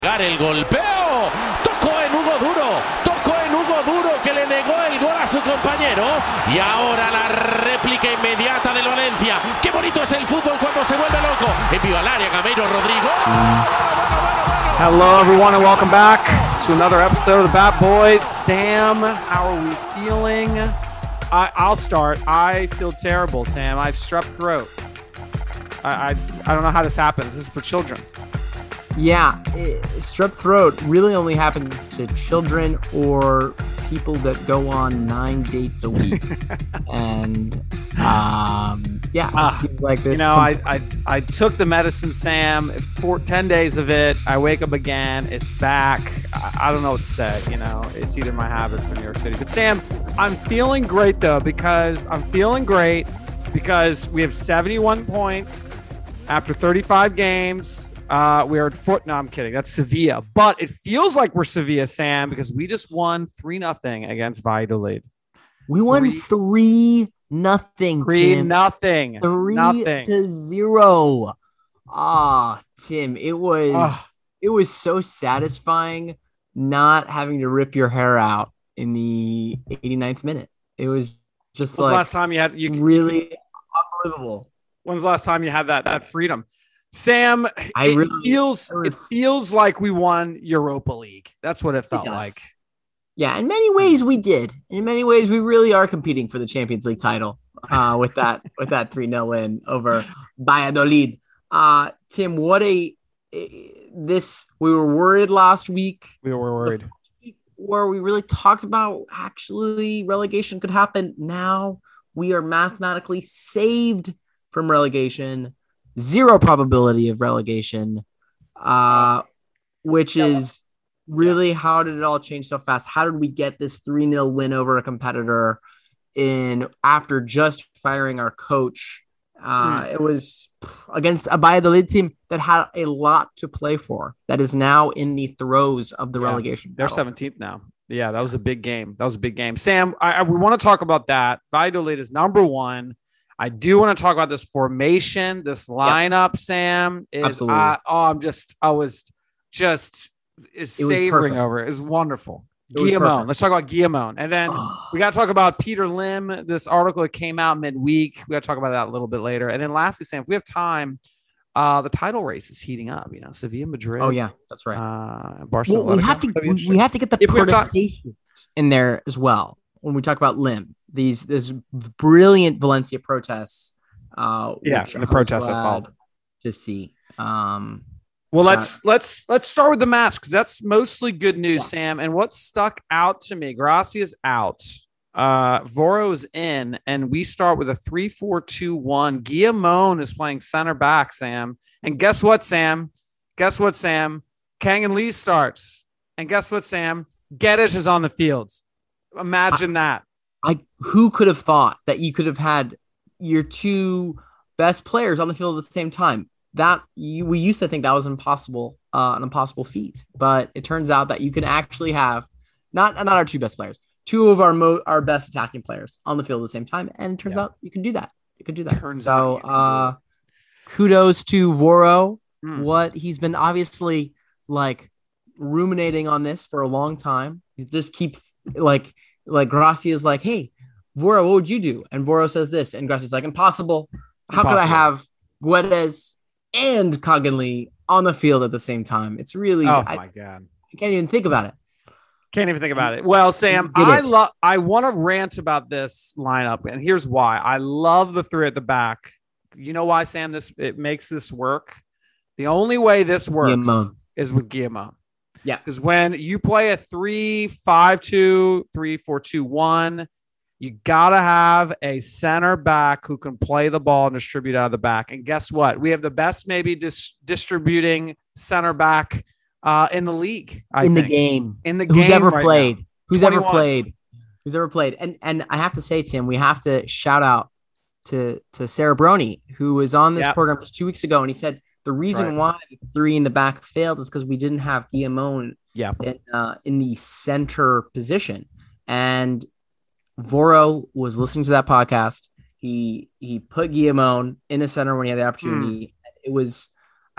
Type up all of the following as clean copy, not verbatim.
El golpeo, tocó en Hugo Duro que le negó el gol a su compañero y ahora la réplica inmediata del Valencia. Qué bonito es el fútbol cuando se vuelve loco. Envío al área Gameiro Rodrigo. Hello everyone and welcome back to another episode of the Bat Boys. Sam, how are we feeling? I'll start. I feel terrible, Sam. I have strep throat. I don't know how this happens. This is for children. Yeah, strep throat really only happens to children or people that go on 9 dates a week. And it seems like this. You know, I took the medicine, Sam. 10 days of it. I wake up again. It's back. I don't know what to say. You know, it's either my habits or New York City. But Sam, I'm feeling great though because we have 71 points after 35 games. We are at foot. No, I'm kidding. That's Sevilla. But it feels like we're Sevilla, Sam, because we just won 3-0 against Valladolid. We won 3-0. 3-0. 3-0. Tim, it was so satisfying not having to rip your hair out in the 89th minute. It was just When's the last time you had really unbelievable. When's the last time you had that freedom? Sam, it feels like we won Europa League. That's what it felt like. Yeah, in many ways we did. In many ways, we really are competing for the Champions League title with that 3-0 win over Valladolid. Tim, we were worried last week. We were worried. Where we really talked about actually relegation could happen. Now we are mathematically saved from relegation. 0 probability of relegation, which is really how did it all change so fast? How did we get this 3-0 win over a competitor after just firing our coach? It was against a Valladolid team that had a lot to play for, that is now in the throes of the relegation battle. They're 17th now. Yeah, that was a big game. Sam, we want to talk about that. Valladolid is number 1. I do want to talk about this formation, this lineup, Sam. Absolutely. I was savoring over it. It was wonderful. Guillamon. Let's talk about Guillamon. And then we got to talk about Peter Lim, this article that came out midweek. We got to talk about that a little bit later. And then lastly, Sam, if we have time, the title race is heating up. You know, Sevilla, Madrid. Oh, yeah, that's right. Barcelona. Well, we have to get the protestations in there as well when we talk about Lim. This brilliant Valencia protests. The protests I followed to see. Let's start with the match because that's mostly good news, Sam. And what stuck out to me, Gracia's out, Voro's in, and we start with a 3-4-2-1. Guillamon is playing center back, Sam. And guess what, Sam? Kang and Lee starts. And guess what, Sam? Guedes is on the field. Imagine that. Who could have thought that you could have had your 2 best players on the field at the same time? We used to think that was an impossible feat, but it turns out that you can actually have not our 2 best players, 2 of our best attacking players on the field at the same time, and it turns out you can do that. Kudos to Voro. What he's been obviously ruminating on this for a long time. He just keeps like Gracia's like, hey, Voro, what would you do? And Voro says this, and Gracia's like, impossible. How could I have Guedes and Kagan on the field at the same time? It's really, my God. I can't even think about it. Well, Sam, I want to rant about this lineup, and here's why. I love the 3 at the back. You know why, Sam? It makes this work. The only way this works is with Guillamon. Yeah, because when you play a 3-5-2, 3-4-2-1, you gotta have a center back who can play the ball and distribute out of the back. And guess what? We have the best maybe distributing center back in the league. The game. Who's ever played? Who's ever played? And I have to say, Tim, we have to shout out to Sarah Brony, who was on this program just 2 weeks ago, and he said the reason why 3 in the back failed is because we didn't have Guillamon in the center position. And Voro was listening to that podcast. He put Guillamon in the center when he had the opportunity. It was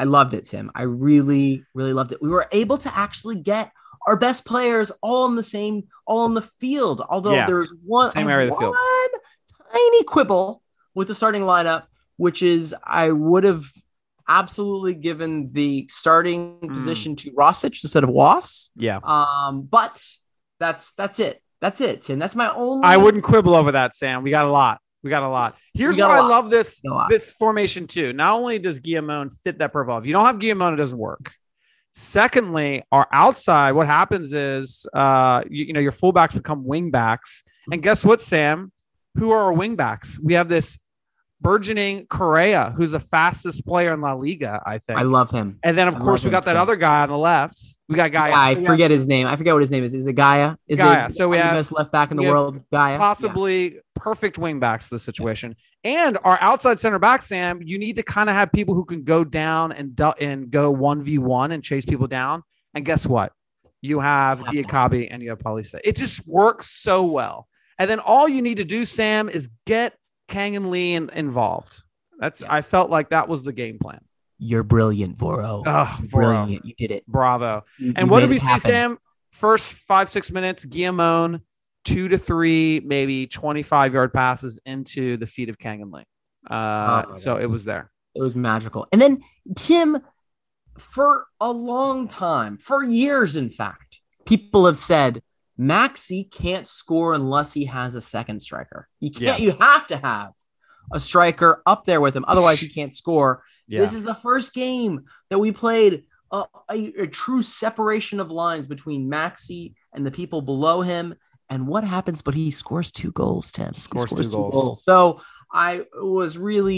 I loved it, Tim. I really, really loved it. We were able to actually get our best players all in the field. Although there's one area of the field. Tiny quibble with the starting lineup, which is I would have absolutely given the starting position to Rosic instead of Was. Yeah. But that's it. That's it, Tim. That's my only. I wouldn't quibble over that, Sam. We got a lot. Here's why I love this formation too. Not only does Guillamon fit that profile, if you don't have Guillamon, it doesn't work. Secondly, our outside, what happens is, your fullbacks become wing backs. And guess what, Sam? Who are our wing backs? We have this burgeoning Correa, who's the fastest player in La Liga, I think. I love him. And then, of course, we got that other guy on the left. We got Gaia. I forget his name. I forget what his name is. Is it Gaia? Gaia. So we have the best left back in the world, Gaia. Possibly perfect wing backs to the situation. And our outside center back, Sam, you need to kind of have people who can go down and go 1v1 and chase people down. And guess what? You have Diakabi and you have Paulista. It just works so well. And then all you need to do, Sam, is get Kang and Lee involved. I felt like that was the game plan. You're brilliant, Voro. Oh, brilliant. You did it. Bravo. And what did we see, Sam? First 5-6 minutes, Guillamon, 2 to 3, maybe 25-yard passes into the feet of Kang and Lee. So it was there. It was magical. And then, Tim, for a long time, for years, in fact, people have said, Maxi can't score unless he has a second striker. You have to have a striker up there with him. Otherwise, he can't score. Yeah. This is the first game that we played a true separation of lines between Maxi and the people below him. And what happens? But he scores 2 goals, Tim. Scores 2 goals. So I was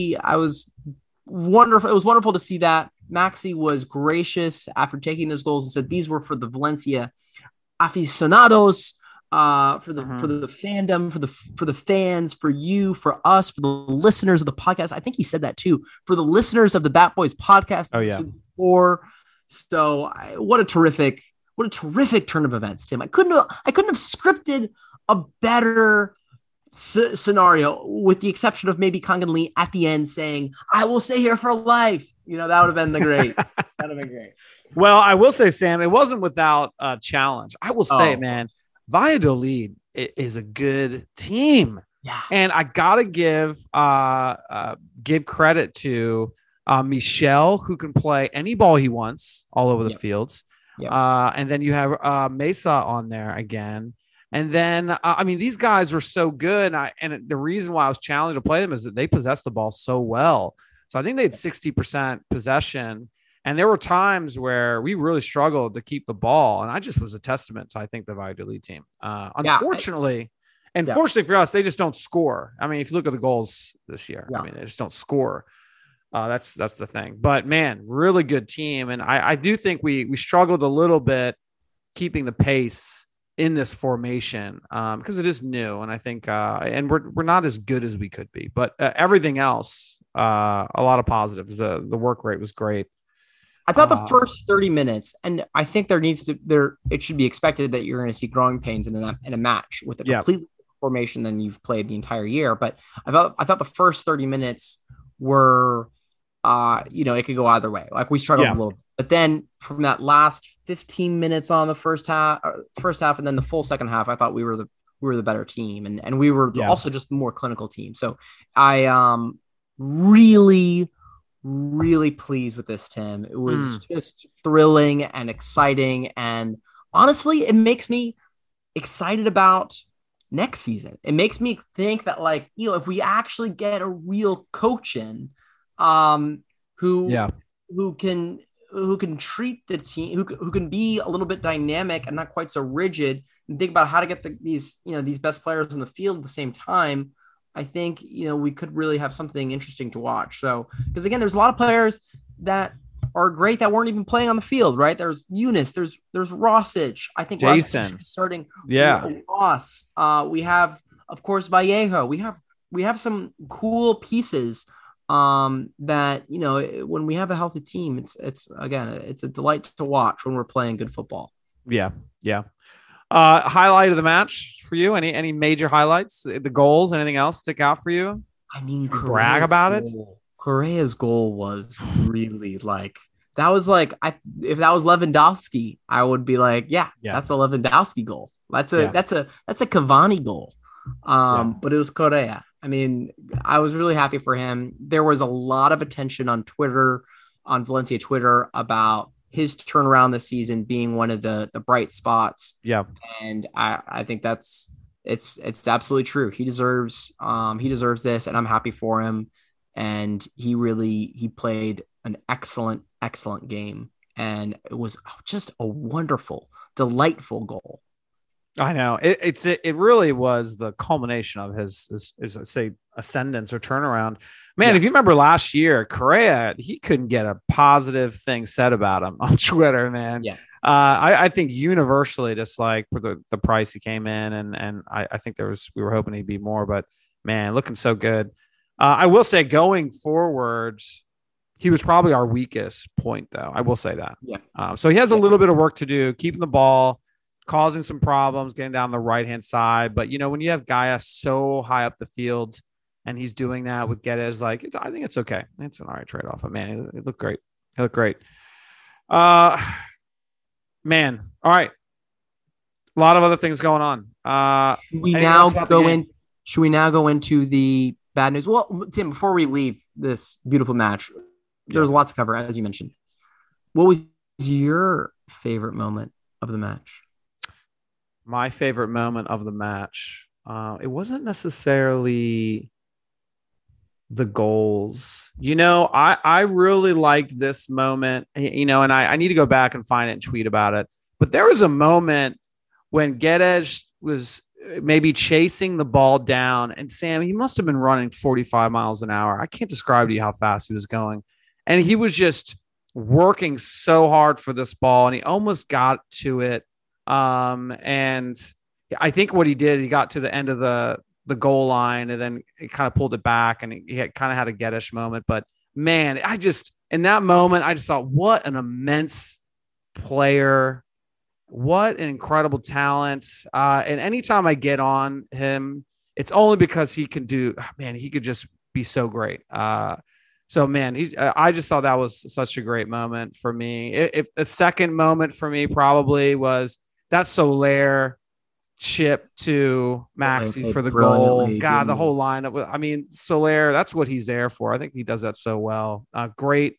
wonderful. It was wonderful to see that. Maxi was gracious after taking those goals and said these were for the Valencia aficionados, for the fandom, for the fans, for you, for us, for the listeners of the podcast. I think he said that too, for the listeners of the Bat Boys podcast. Oh yeah. So what a terrific turn of events, Tim. I couldn't have scripted a better scenario, with the exception of maybe Kang and Lee at the end saying, "I will stay here for life." That would have been great. That would have been great. Well, I will say, Sam, it wasn't without a challenge. I will say, man, Valladolid is a good team. Yeah. And I got to give credit to Michel, who can play any ball he wants all over the field. Yep. And then you have Mesa on there again. And then, these guys were so good. And the reason why I was challenged to play them is that they possessed the ball so well. So I think they had 60% possession. And there were times where we really struggled to keep the ball. And I just was a testament to, I think, the Valladolid team. Unfortunately for us, they just don't score. If you look at the goals this year, they just don't score. That's the thing. But, man, really good team. And I do think we struggled a little bit keeping the pace in this formation because it is new. And I think and we're not as good as we could be. But everything else, a lot of positives. The work rate was great. I thought the first 30 minutes, and I think it should be expected that you're going to see growing pains in a match with a completely formation than you've played the entire year. But I thought the first 30 minutes were, it could go either way. Like we struggled a little bit, but then from that last 15 minutes on the first half, and then the full second half, I thought we were the better team, and we were also just the more clinical team. So I really pleased with this, Tim. It was just thrilling and exciting. And honestly, it makes me excited about next season. It makes me think that, if we actually get a real coach in, who can treat the team, who can be a little bit dynamic and not quite so rigid, and think about how to get these best players in the field at the same time, I think, we could really have something interesting to watch. So, because again, there's a lot of players that are great that weren't even playing on the field, right? There's Eunice, there's Rosic. I think Jason starting. Yeah. Ross. We have, of course, Vallejo. We have some cool pieces that, when we have a healthy team, it's a delight to watch when we're playing good football. Yeah. Yeah. Highlight of the match for you? Any major highlights? The goals? Anything else stick out for you? Correa's brag about it. Correa's goal was really That was like, if that was Lewandowski, I would be like, yeah. That's a Lewandowski goal. That's a Cavani goal. But it was Correa. I mean, I was really happy for him. There was a lot of attention on Twitter, on Valencia Twitter, about his turnaround this season being one of the bright spots. Yeah. And I think it's absolutely true. He deserves this, and I'm happy for him. And he played an excellent game. And it was just a wonderful, delightful goal. I know it really was the culmination of his say ascendance or turnaround. Man, if you remember last year, Correa, he couldn't get a positive thing said about him on Twitter, man. Yeah. I think universally disliked for the price he came in, and I think we were hoping he'd be more, but man, looking so good. I will say going forwards, he was probably our weakest point, though. I will say that. Yeah. So he has a little bit of work to do, keeping the ball, causing some problems, getting down the right-hand side. But, when you have Gaia so high up the field and he's doing that with Guedes, I think it's okay. It's an all right trade-off. But, man, it looked great. Man, all right. A lot of other things going on. Should we now go into the bad news? Well, Tim, before we leave this beautiful match, there's lots to cover, as you mentioned. What was your favorite moment of the match? My favorite moment of the match, it wasn't necessarily the goals. I really liked this moment, and I need to go back and find it and tweet about it. But there was a moment when Guedes was maybe chasing the ball down, and Sam, he must have been running 45 miles an hour. I can't describe to you how fast he was going. And he was just working so hard for this ball, and he almost got to it. And I think what he did, he got to the end of the goal line, and then he kind of pulled it back, and he kind of had a Guedes moment. But man, in that moment, I just thought, what an immense player, what an incredible talent. And anytime I get on him, it's only because he could just be so great. So man, I just thought that was such a great moment for me. If a second moment for me probably was that Soler chip to Maxi for the goal. God, the whole lineup. I mean, Soler, that's what he's there for. I think he does that so well. Great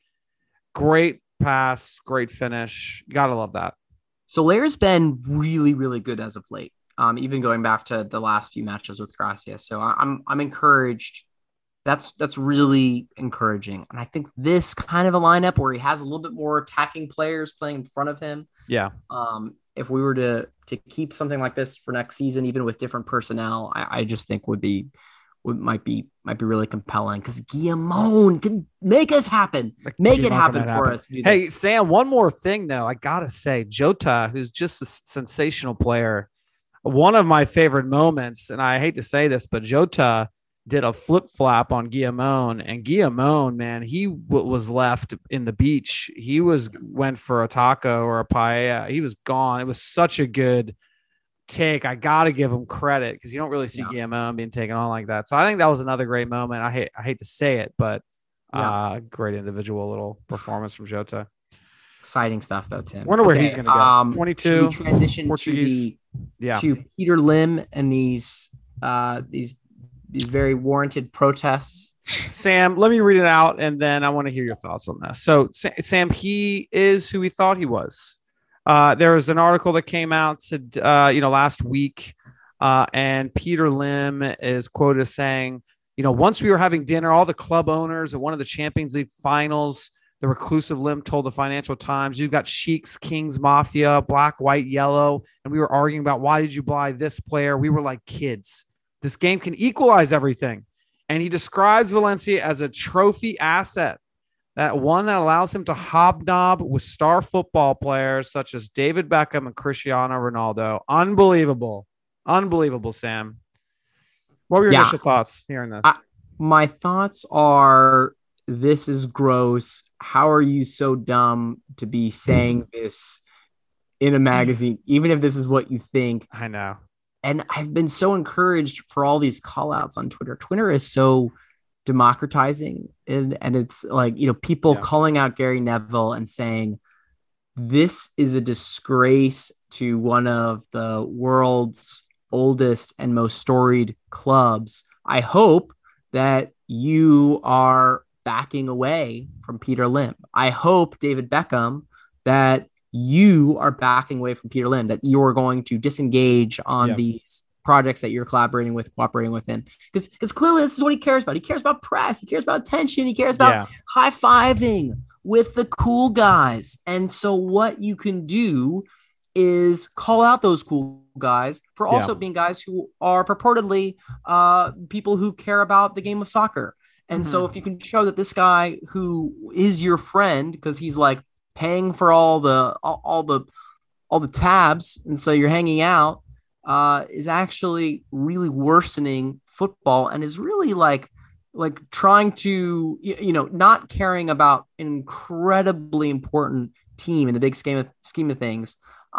pass, great finish. You gotta love that. Soler's been really, really good as of late. Even going back to the last few matches with Gracia. So I'm encouraged. That's really encouraging. And I think this kind of a lineup where he has a little bit more attacking players playing in front of him. Yeah. If we were to keep something like this for next season, even with different personnel, I just think might be really compelling, because Guillamon can make us happen. Make it happen for us. Hey, Sam, one more thing though. I gotta say, Jota, who's just a sensational player. One of my favorite moments, and I hate to say this, but Jota did a flip flop on Guillamon, and Guillamon, man, he was left in the beach. He went for a taco or a paella. He was gone. It was such a good take. I got to give him credit, because you don't really see Guillamon being taken on like that. So I think that was another great moment. I hate to say it, but great individual little performance from Jota. Exciting stuff though, Tim. Wonder where he's going to go. 22. Transition Portuguese. to Peter Lim and these very warranted protests. Sam, let me read it out, and then I want to hear your thoughts on this. So, Sam, he is who he thought he was. There was an article that came out last week, and Peter Lim is quoted as saying, once we were having dinner, all the club owners at one of the Champions League finals, the reclusive Lim told the Financial Times, you've got Sheiks, Kings, Mafia, black, white, yellow, and we were arguing about why did you buy this player? We were like kids. This game can equalize everything. And he describes Valencia as a trophy asset, that one that allows him to hobnob with star football players such as David Beckham and Cristiano Ronaldo. Unbelievable, Sam. What were your initial thoughts hearing this? My thoughts are, this is gross. How are you so dumb to be saying this in a magazine, even if this is what you think? I know. And I've been so encouraged for all these call outs on Twitter. Twitter is so democratizing, and it's like, people calling out Gary Neville and saying, this is a disgrace to one of the world's oldest and most storied clubs. I hope that you are backing away from Peter Lim. I hope, David Beckham, that you are backing away from Peter Lim, that you're going to disengage on these projects that you're cooperating with him. Because clearly this is what he cares about. He cares about press. He cares about attention. He cares about high-fiving with the cool guys. And so what you can do is call out those cool guys for also being guys who are purportedly people who care about the game of soccer. And so if you can show that this guy who is your friend, because he's like paying for all the tabs, and so you're hanging out, is actually really worsening football and is really like trying to, not caring about an incredibly important team in the big scheme of things,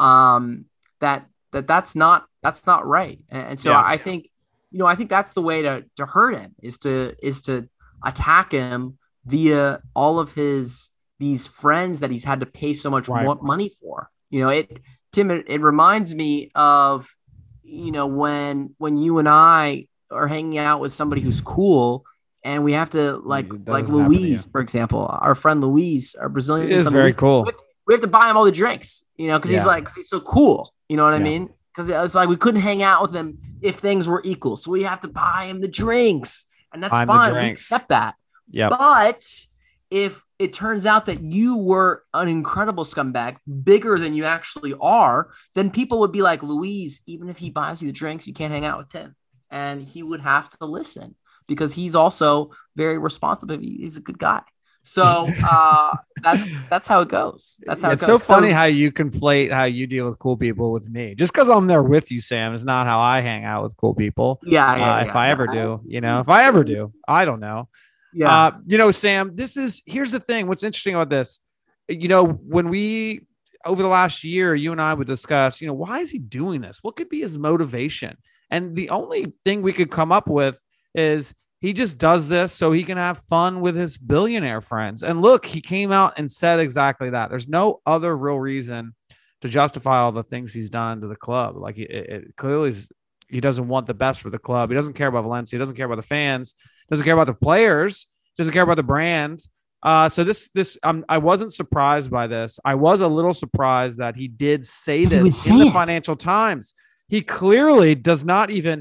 that's not right. And so I think that's the way to hurt him is to attack him via all of these friends that he's had to pay so much money for. It reminds me of, when you and I are hanging out with somebody who's cool, and we have to like Luis, for example, our friend Luis, our Brazilian. It is very cool. We have to buy him all the drinks, because he's so cool. You know what I mean? Because it's like we couldn't hang out with him if things were equal, so we have to buy him the drinks, and that's fine. We accept that. Yeah. But if it turns out that you were an incredible scumbag, bigger than you actually are, then people would be like, Luis, even if he buys you the drinks, you can't hang out with him. And he would have to listen because he's also very responsible. He's a good guy. So that's how it goes. That's how it goes. It's so funny how you conflate how you deal with cool people with me. Just because I'm there with you, Sam, is not how I hang out with cool people. If I ever do, if I ever do, I don't know. Yeah. Sam, here's the thing. What's interesting about this, when we, over the last year, you and I would discuss, why is he doing this? What could be his motivation? And the only thing we could come up with is he just does this so he can have fun with his billionaire friends. And look, he came out and said exactly that. There's no other real reason to justify all the things he's done to the club. Like it clearly is, he doesn't want the best for the club. He doesn't care about Valencia. He doesn't care about the fans. Doesn't care about the players. Doesn't care about the brand. So I wasn't surprised by this. I was a little surprised that he did say this in the Financial Times. He clearly does not even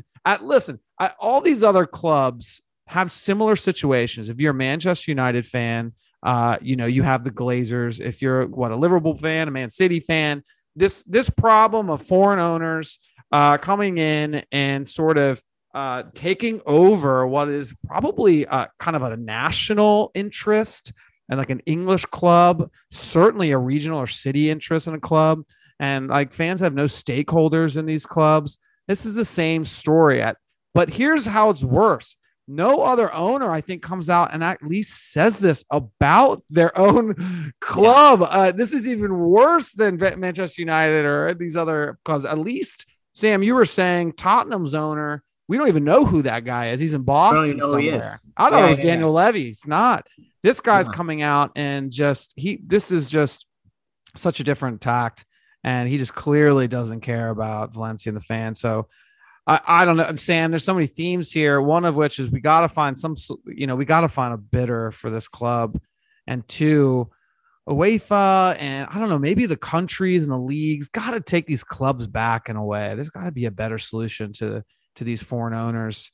all these other clubs have similar situations. If you're a Manchester United fan, you have the Glazers. If you're a Liverpool fan, a Man City fan, this problem of foreign owners coming in and sort of taking over what is probably kind of a national interest and like an English club, certainly a regional or city interest in a club. And like fans have no stakeholders in these clubs. This is the same story. But here's how it's worse. No other owner, I think, comes out and at least says this about their own club. This is even worse than Manchester United or these other clubs. At least, Sam, you were saying Tottenham's owner, we don't even know who that guy is. He's in Boston somewhere. I thought it was Daniel Levy. It's not. This guy's coming out and this is just such a different tact. And he just clearly doesn't care about Valencia and the fans. So I don't know, Sam, there's so many themes here. One of which is we got to find a bidder for this club. And two, UEFA and I don't know, maybe the countries and the leagues got to take these clubs back in a way. There's got to be a better solution to these foreign owners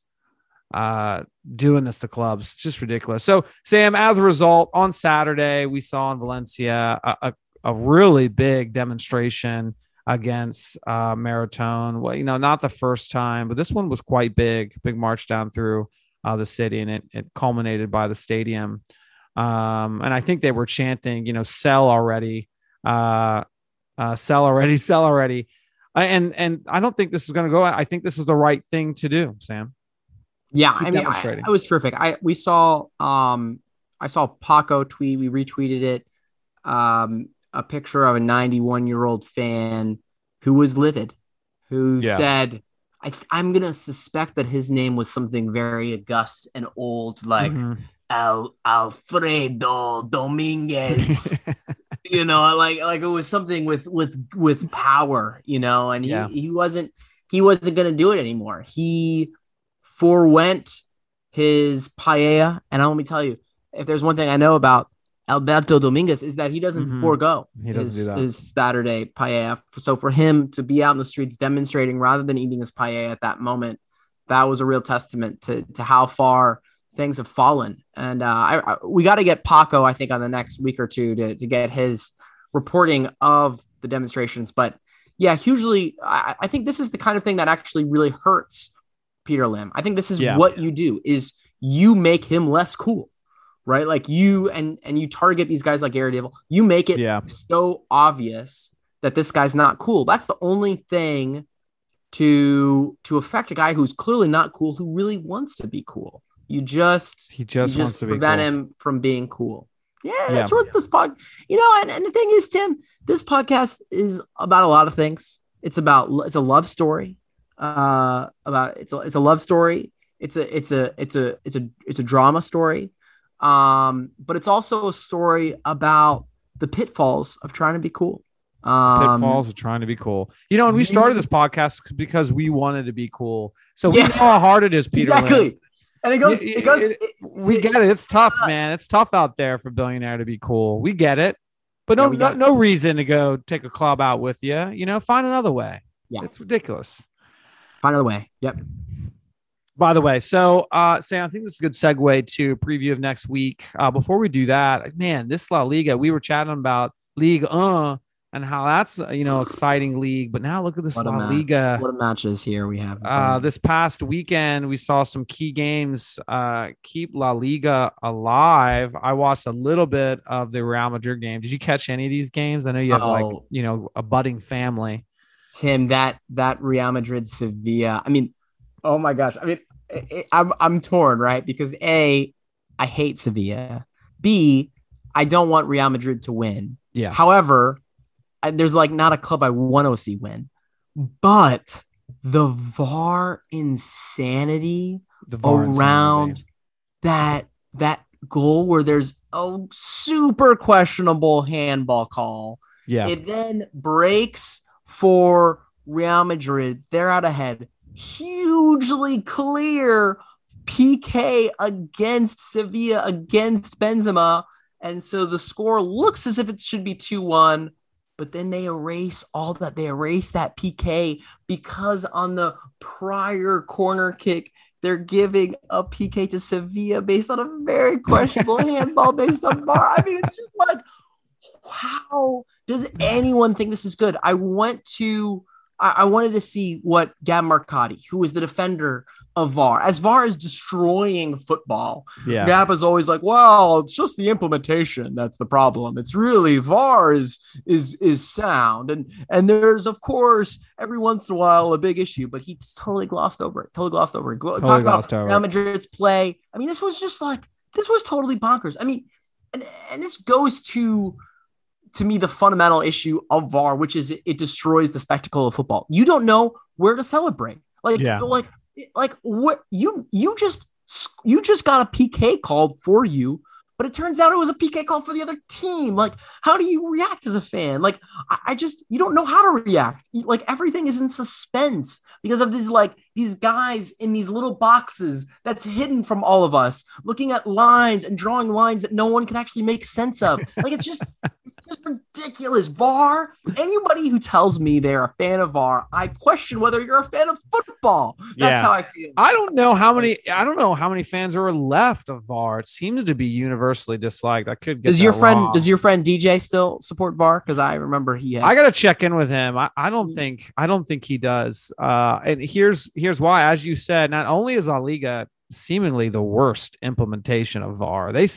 doing this to clubs. It's just ridiculous. So, Sam, as a result, on Saturday, we saw in Valencia a really big demonstration against Maratón. Well, not the first time, but this one was quite big march down through the city, and it culminated by the stadium. And I think they were chanting, sell already, sell already, sell already. And I don't think this is going to go. I think this is the right thing to do, Sam. Yeah, I mean, it was terrific. I saw Paco tweet. We retweeted it. A picture of a 91-year-old fan who was livid, who said, I'm gonna suspect that his name was something very august and old, like Alfredo Dominguez. Like it was something with power, and he wasn't gonna do it anymore. He forwent his paella, and let me tell you, if there's one thing I know about Alberto Dominguez is that he doesn't forego his Saturday paella. So for him to be out in the streets demonstrating rather than eating his paella at that moment, that was a real testament to how far things have fallen. And we got to get Paco, I think, on the next week or two to get his reporting of the demonstrations. But yeah, hugely, I think this is the kind of thing that actually really hurts Peter Lim. I think this is what you do is you make him less cool. Right, like you and you target these guys like Gary Dable. You make it so obvious that this guy's not cool. That's the only thing to affect a guy who's clearly not cool, who really wants to be cool. He just wants to prevent him from being cool. Yeah, that's what this and the thing is, Tim, this podcast is about a lot of things. It's a love story. It's a love story. It's a drama story. But it's also a story about the pitfalls of trying to be cool. And we started this podcast because we wanted to be cool. So we know how hard it is, Peter. Exactly. Lim. And we get it. It's tough, man. It's tough out there for billionaire to be cool. We get it. But no reason to go take a club out with you. Find another way. Yeah. It's ridiculous. Find another way. Yep. By the way, so Sam, I think this is a good segue to preview of next week. Before we do that, man, this La Liga, we were chatting about Ligue 1 and how that's exciting league. But now look at this La Liga. What matches here we have. This past weekend, we saw some key games keep La Liga alive. I watched a little bit of the Real Madrid game. Did you catch any of these games? I know you have a budding family. Tim, that Real Madrid Sevilla. I mean, oh my gosh. I mean, I'm torn, right? Because A, I hate Sevilla. B, I don't want Real Madrid to win. Yeah. However, there's not a club I want to see win. But the VAR insanity around that goal where there's a super questionable handball call. Yeah. It then breaks for Real Madrid. They're out ahead. Hugely clear PK against Sevilla, against Benzema. And so the score looks as if it should be 2-1, but then they erase all that. They erase that PK because on the prior corner kick, they're giving a PK to Sevilla based on a very questionable handball based on VAR. I mean, it's just like, how does anyone think this is good? I wanted to see what Gab Marcotti, who is the defender of VAR, as VAR is destroying football. Yeah. Gab is always like, well, it's just the implementation that's the problem. It's really VAR is sound. And there's, of course, every once in a while a big issue, but he just totally glossed over it. Talk about Real Madrid's play. I mean, this was totally bonkers. I mean, and this goes to me, the fundamental issue of VAR, which is it destroys the spectacle of football. You don't know where to celebrate. Like what you just got a PK called for you, but it turns out it was a PK call for the other team. Like, how do you react as a fan? Like, you don't know how to react. Like, everything is in suspense because of these guys in these little boxes that's hidden from all of us, looking at lines and drawing lines that no one can actually make sense of. Like, it's just ridiculous. VAR, anybody who tells me they're a fan of VAR, I question whether you're a fan of football. That's how I feel. I don't know how many fans are left of VAR. It seems to be universally disliked. I could get Does your friend DJ still support VAR? Because I remember he had. I gotta check in with him. I don't think he does. And here's why. As you said, not only is La Liga seemingly the worst implementation of VAR, they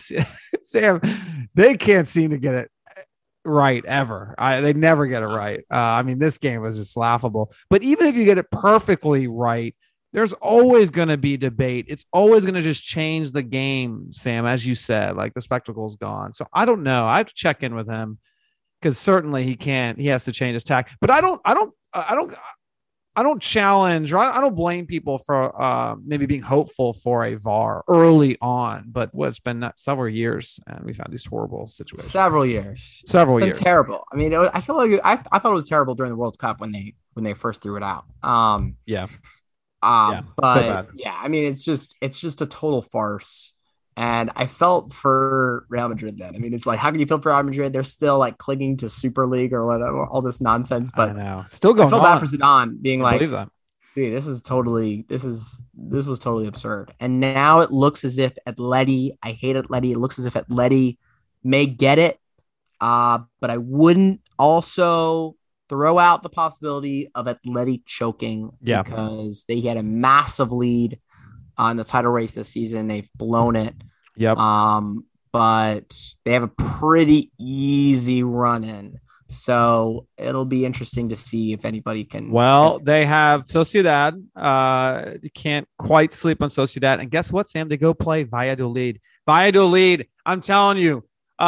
can't seem to get it right ever. They never get it right. I mean, this game was just laughable. But even if you get it perfectly right, there's always going to be debate. It's always going to just change the game, Sam, as you said. Like, the spectacle's gone. So I don't know. I have to check in with him because certainly he has to change his tack. But I don't. don't challenge, or I don't blame people for maybe being hopeful for a VAR early on, but it's been several years, and we've had these horrible situations. Several years. Several it's years. Been terrible. I mean, I feel like I thought it was terrible during the World Cup when they first threw it out. Yeah. But so bad. Yeah, I mean, it's just a total farce. And I felt for Real Madrid then. I mean, it's like, how can you feel for Real Madrid? They're still like clinging to Super League or whatever, all this nonsense. But I know. Still going I felt on. bad for Zidane being like, dude, this was totally absurd. And now it looks as if Atleti, I hate Atleti. It looks as if Atleti may get it. But I wouldn't also throw out the possibility of Atleti choking because they had a massive lead on the title race this season. They've blown it. Yep. But they have a pretty easy run in. So it'll be interesting to see if anybody can. Well, they have Sociedad. You can't quite sleep on Sociedad. And guess what, Sam? They go play Valladolid. Valladolid, I'm telling you,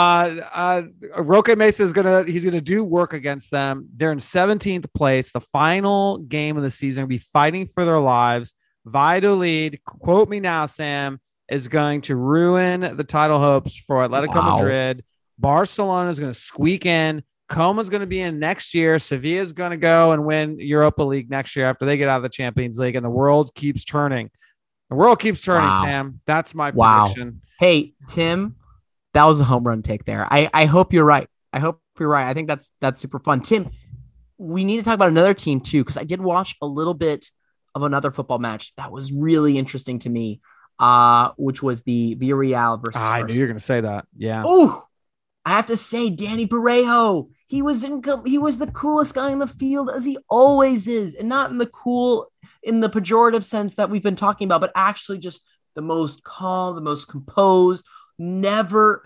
Roque Mesa he's gonna do work against them. They're in 17th place. The final game of the season, will be fighting for their lives. Valladolid, quote me now, Sam, is going to ruin the title hopes for Atletico Madrid. Barcelona is going to squeak in. Coman's going to be in next year. Sevilla is going to go and win Europa League next year after they get out of the Champions League, and the world keeps turning. The world keeps turning, Sam. That's my prediction. Hey, Tim, that was a home run take there. I hope you're right. I think that's super fun. Tim, we need to talk about another team too, because I did watch a little bit of another football match that was really interesting to me, which was the Villarreal versus. I knew you were going to say that. Yeah. Oh, I have to say, Danny Parejo. He was the coolest guy in the field, as he always is, and not in the pejorative sense that we've been talking about, but actually just the most calm, the most composed, never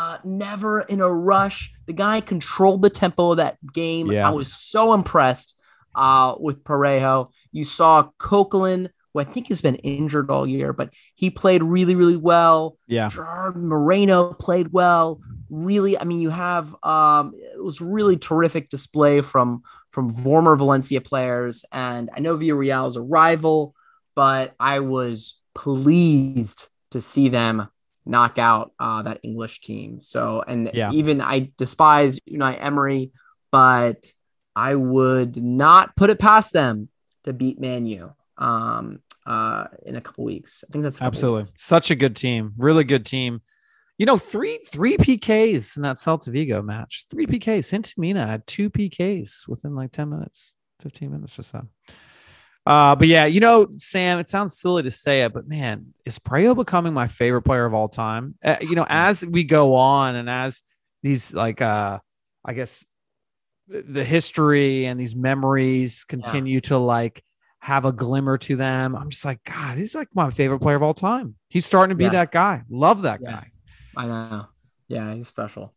in a rush. The guy controlled the tempo of that game. Yeah. I was so impressed with Parejo. You saw Coquelin, who I think has been injured all year, but he played really, really well. Yeah. Gerard Moreno played well. Really, I mean, you have it was really terrific display from former Valencia players, and I know Villarreal is a rival, but I was pleased to see them knock out that English team. So, and even I despise Unai Emery, but I would not put it past them to beat Man U in a couple weeks. I think that's absolutely such a good team, really good team. You know, three PKs in that Celta Vigo match. 3 PKs. Saint Mina had 2 PKs within like 10 minutes, 15 minutes or so. But yeah, you know, Sam, it sounds silly to say it, but man, is Parejo becoming my favorite player of all time? You know, as we go on and as these like, I guess the history and these memories continue to like have a glimmer to them, I'm just like, God, he's like my favorite player of all time. He's starting to be that guy. Love that guy. I know. Yeah, he's special.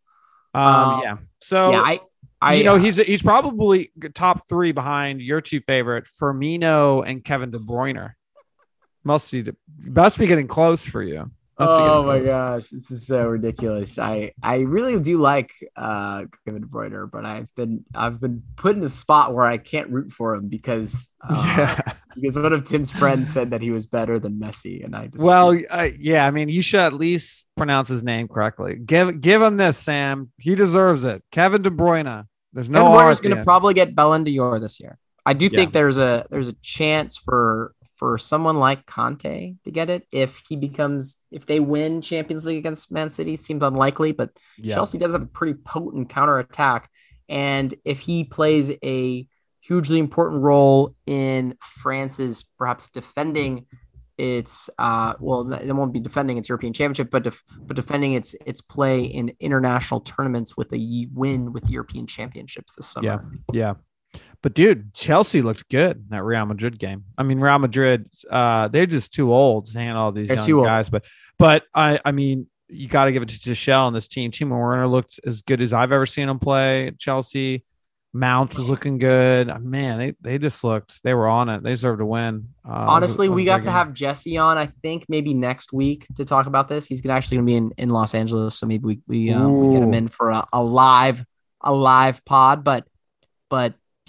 So I you know, he's probably top 3 behind your 2 favorite, Firmino and Kevin De Bruyne. Must be getting close for you. Oh my gosh, this is so ridiculous. I really do like Kevin De Bruyne, but I've been put in a spot where I can't root for him because one of Tim's friends said that he was better than Messi, and I just I mean, you should at least pronounce his name correctly. Give him this, Sam. He deserves it. Kevin De Bruyne. There's no Kevin Bruyne is going to probably get Ballon d'Or this year. I do think there's a chance for someone like Conte to get it if they win Champions League against Man City. Seems unlikely, but Chelsea does have a pretty potent counterattack. And if he plays a hugely important role in France's perhaps defending its it won't be defending its European Championship, but defending its play in international tournaments with a win with the European Championships this summer. Yeah. But dude, Chelsea looked good in that Real Madrid game. I mean, Real Madrid, they're just too old to handle all these young guys. But I mean, you got to give it to Tuchel and this team. Timo Werner looked as good as I've ever seen him play at Chelsea. Mount was looking good. Man, they were on it. They deserved to win. Honestly, we got to have Jesse on, I think, maybe next week to talk about this. He's actually going to be in Los Angeles, so maybe we get him in for a live pod. But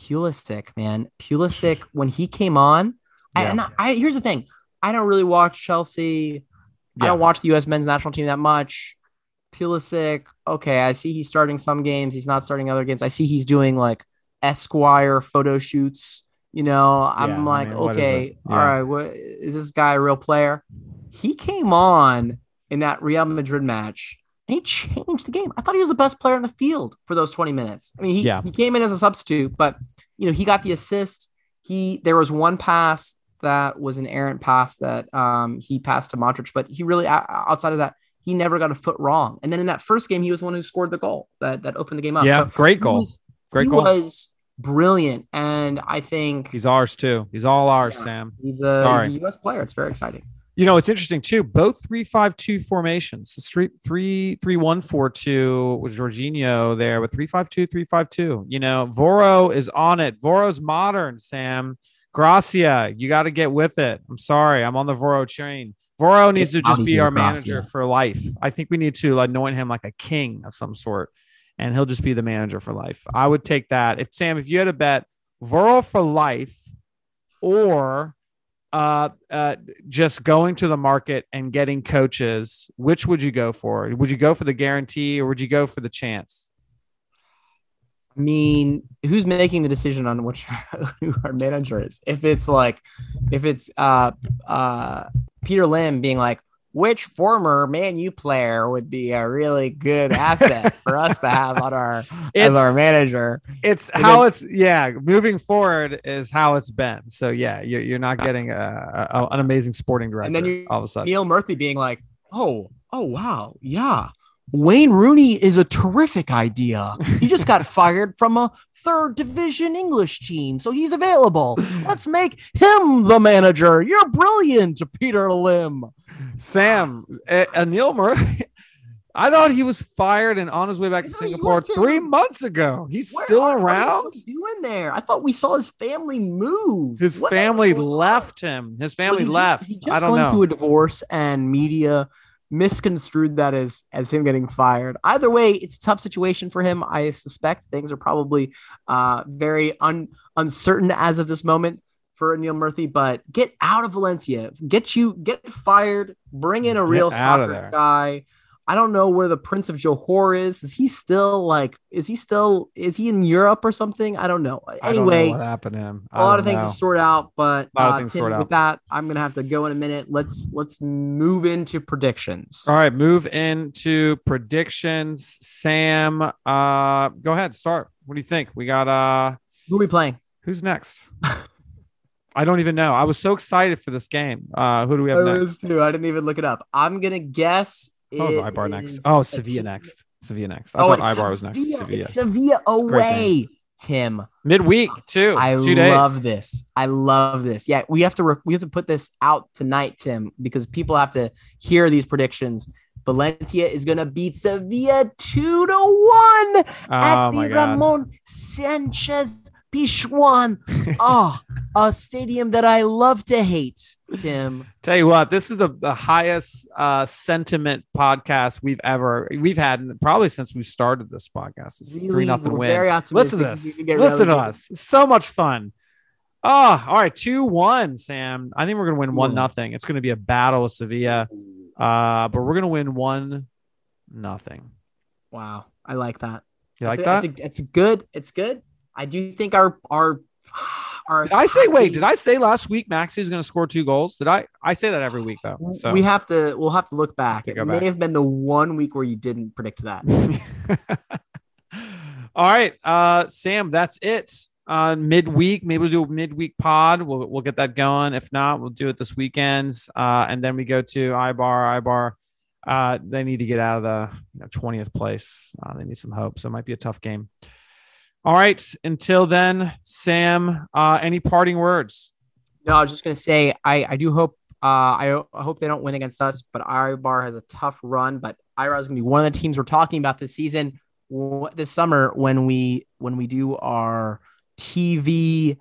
Pulisic, man. Pulisic, when he came on, here's the thing. I don't really watch Chelsea. I don't watch the U.S. men's national team that much. Pulisic, okay, I see he's starting some games. He's not starting other games. I see he's doing like Esquire photo shoots. I'm okay, all right, what is this guy a real player? He came on in that Real Madrid match and he changed the game. I thought he was the best player in the field for those 20 minutes. I mean, he came in as a substitute, but he got the assist. There was one pass that was an errant pass that he passed to Modric, but he really, outside of that, he never got a foot wrong. And then in that first game, he was the one who scored the goal that opened the game up. Yeah, so great goal. Great goal. He was brilliant, and I think he's ours too. He's all ours, Sam. He's a U.S. player. It's very exciting. It's interesting too. Both 3-5-2 formations. 3-1-4-2 with Jorginho there, with 3-5-2, 3-5-2. Voro is on it. Voro's modern, Sam. Gracia, you got to get with it. I'm sorry, I'm on the Voro train. Voro needs to just be our manager for life. I think we need to anoint him like a king of some sort, and he'll just be the manager for life. I would take that. If you had to bet Voro for life or just going to the market and getting coaches, which would you go for? Would you go for the guarantee or would you go for the chance? I mean, who's making the decision on who our manager is? If it's Peter Lim being like, which former Man U player would be a really good asset for us to have on as our manager? Moving forward is how it's been. So you're not getting an amazing sporting director. And then all of a sudden, Neil Murphy being like, oh wow, yeah, Wayne Rooney is a terrific idea. He just got fired from a third division English team, so he's available. Let's make him the manager. You're brilliant, Peter Lim. Sam, Neil Murphy, I thought he was fired and on his way back to Singapore 3 months ago. He's still around? What are you doing there? I thought we saw his family move. His family left him. His family left. I don't know. Through a divorce and media misconstrued that as him getting fired. Either way, it's a tough situation for him. I suspect things are probably very uncertain as of this moment for Neil Murphy, but get out of Valencia, get fired, bring in a real soccer guy. I don't know where the Prince of Johor is. Is he in Europe or something? I don't know. Anyway, I don't know what happened to him. A lot of things to sort out, but Tim, with that, I'm going to have to go in a minute. Let's move into predictions. All right. Move into predictions. Sam, go ahead. Start. What do you think? We got, who are we playing? Who's next? I don't even know. I was so excited for this game. Who do we have next? I was too. I didn't even look it up. I'm going to guess. Ibar next. Oh, Sevilla next. I thought Ibar was next. It's Sevilla away, Tim. Midweek too. I love this. Yeah, we have to put this out tonight, Tim, because people have to hear these predictions. Valencia is gonna beat Sevilla 2-1 at the Ramon Sanchez Pizjuan. A stadium that I love to hate, Tim. Tell you what, this is the highest sentiment podcast we've had probably since we started this podcast. It's really, 3-0 win. Very optimistic. Listen to us. It's so much fun. Oh, all right. 2-1, Sam. I think we're going to win 1-0. It's going to be a battle with Sevilla. But we're going to win 1-0. Wow. I like that. You like that? It's good. It's good. I do think our Did I say last week Maxi is going to score 2 goals? Did I say that every week though? So we'll have to look back. It may have been the one week where you didn't predict that. All right, Sam, that's it. Midweek, maybe we'll do a midweek pod. We'll get that going. If not, we'll do it this weekend. And then we go to Ibar. They need to get out of the 20th place. They need some hope. So it might be a tough game. All right. Until then, Sam, any parting words? No, I was just going to say, I do hope, I hope they don't win against us, but Ibar has a tough run, but Ibar is going to be one of the teams we're talking about this season, this summer, when we do our TV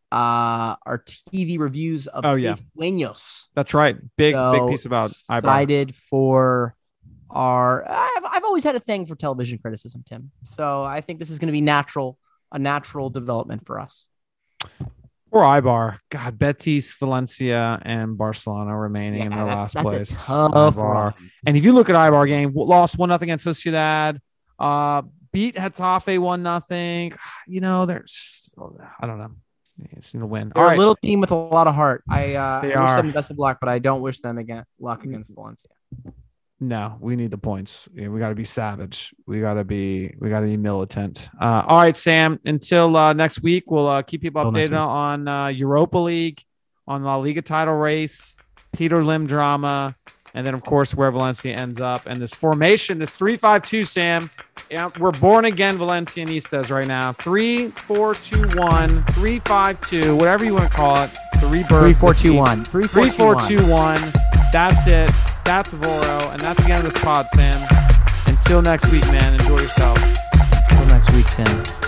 reviews of Sueños. That's right. Big piece about Ibar. Excited for I've always had a thing for television criticism, Tim. So I think this is going to be natural a natural development for us. Or Eibar. God, Betis, Valencia, and Barcelona remaining in the last place. That's a tough Eibar. And if you look at Eibar game, lost 1-0 against Sociedad, beat Getafe 1-0. You know, there's, I don't know. It's going to win. They're a little team with a lot of heart. I wish them best of luck, but I don't wish them luck against Valencia. No, we need the points. Yeah, we got to be savage. We got to be militant. All right, Sam. Until next week, we'll keep people updated on Europa League, on La Liga title race, Peter Lim drama, and then of course where Valencia ends up. And this formation, this 3-5-2, Sam. Yeah, we're born again Valencianistas right now. 3-4-2-1, 3-5-2, whatever you want to call it. It's the rebirth. 3-4-2-1. 3-4-2-1. That's it. That's Voro, and that's the end of this pod, Sam. Until next week, man. Enjoy yourself. Until next week, Tim.